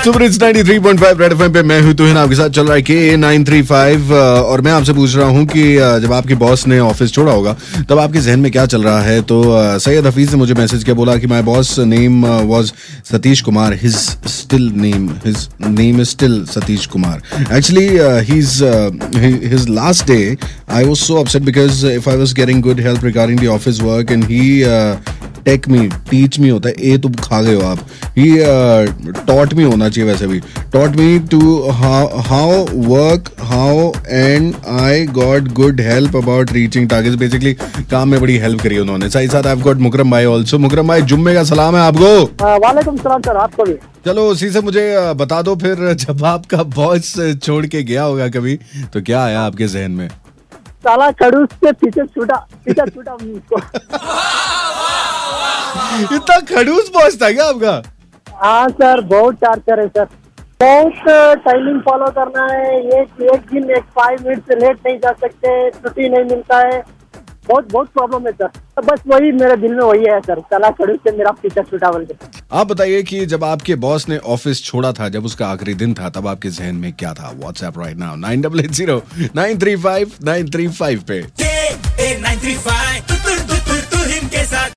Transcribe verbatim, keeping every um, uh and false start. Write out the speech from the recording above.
Super hits ninety three point five red FM पे मैं हूं तुहिन, आपके साथ चल रहा है के ए नाइन थ्री फाइव। और मैं आपसे पूछ रहा हूं कि जब आपके बॉस ने ऑफिस छोड़ा होगा तब आपके जहन में क्या चल रहा है। तो सैयद हफीज ने मुझे मैसेज किया, बोला कि my boss name was Satish Kumar, his still name his name is still Satish Kumar. Actually his his last day I was so upset because if I was getting good help regarding the office work and he take me teach me होता है, ए तुम खा गए हो आप, he taught me होना चाहिए वैसे भी, taught me to how work how and I got good help about reaching targets. Basically काम में बड़ी हेल्प करी उन्होंने। साथ ही साथ आई हैव गॉट मुकरम भाई ऑल्सो। मुकरम भाई जुम्मे का सलाम है आपको। वालेकुम सलाम सर, आपको भी। चलो उसी से मुझे बता दो फिर, जब आपका बॉस छोड़ के गया होगा कभी तो क्या आया आपके जहन में? साला खड़ूस से पीछे छूटा पीछे छूटा उसको। इतना खड़ूस बॉस था क्या आपका? हाँ सर, बहुत टार्चर है सर, बहुत टाइमिंग फॉलो करना है। एक एक दिन एक फाइव मिनट से लेट नहीं जा सकते, छुट्टी नहीं मिलता है, बहुत बहुत प्रॉब्लम है सर। तो बस वही मेरे दिल में वही है सर, साला खड़ूस से मेरा पीछा छूटा बोल के। आप बताइए कि जब आपके बॉस ने ऑफिस छोड़ा था, जब उसका आखिरी दिन था, तब आपके जहन में क्या था? WhatsApp right now nine double eight zero nine three five nine three five पे।